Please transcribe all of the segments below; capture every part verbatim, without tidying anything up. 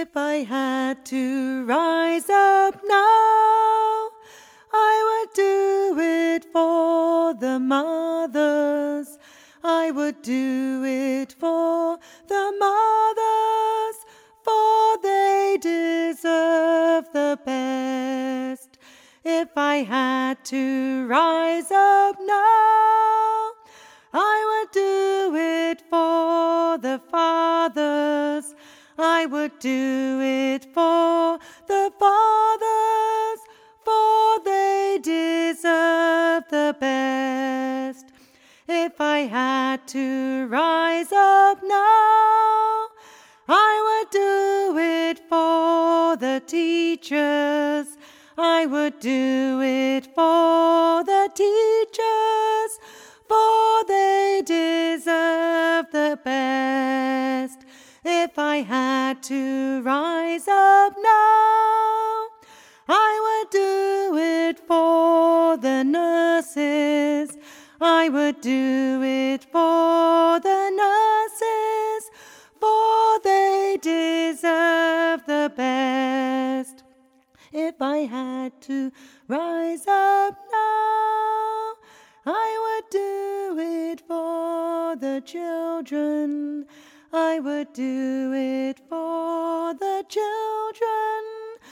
If I had to rise up now, I would do it for the mothers. I would do it for the mothers, for they deserve the best. If I had to rise up now, I would do it for the fathers. I would do it for the fathers, for they deserve the best. If I had to rise up now, I would do it for the teachers. I would do it for the teachers, for they deserve the best. If I had to rise up now, I would do it for the nurses. I would do it for the nurses, for they deserve the best. If I had to rise up now, I would do it for the children. I would do it for the children,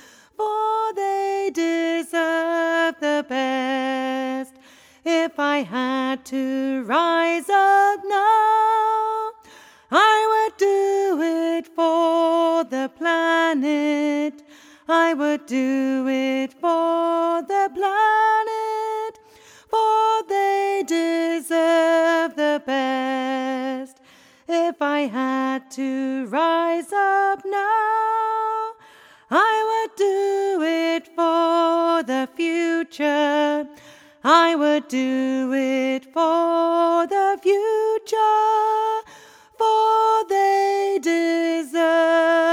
for they deserve the best. If I had to rise up now, I would do it for the planet. I would do it for the planet, for they deserve the best. If I had to rise up now, I would do it for the future. I would do it for the future, for they deserve